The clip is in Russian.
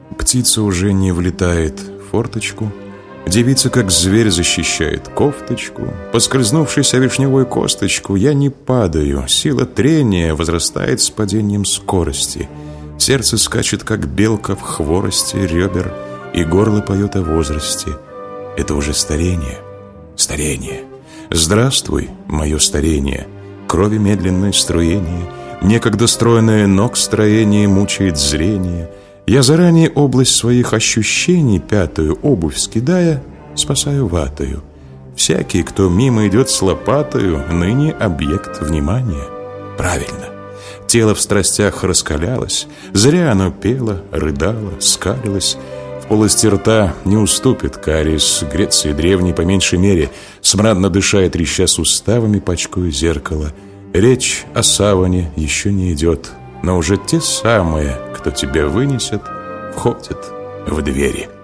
Птица уже не влетает в форточку. Девица, как зверь, защищает кофточку. Поскользнувшись о вишневую косточку, я не падаю. Сила трения возрастает с падением скорости. Сердце скачет, как белка в хворости ребер, и горло поет о возрасте. Это уже старение. Старение. Здравствуй, мое старение. Крови медленное струение. Некогда стройное ног строение мучает зрение. Я заранее область своих ощущений, пятую обувь скидая, спасаю ватою. Всякий, кто мимо идет с лопатою, ныне объект внимания. Правильно. Тело в страстях раскалялось, зря оно пело, рыдало, скалилось. В полости рта не уступит кариес Греции древней по меньшей мере, смрадно дыша и треща суставами, пачкаю зеркало. Речь о саване еще не идет, но уже те самые, кто тебя вынесет, входят в двери.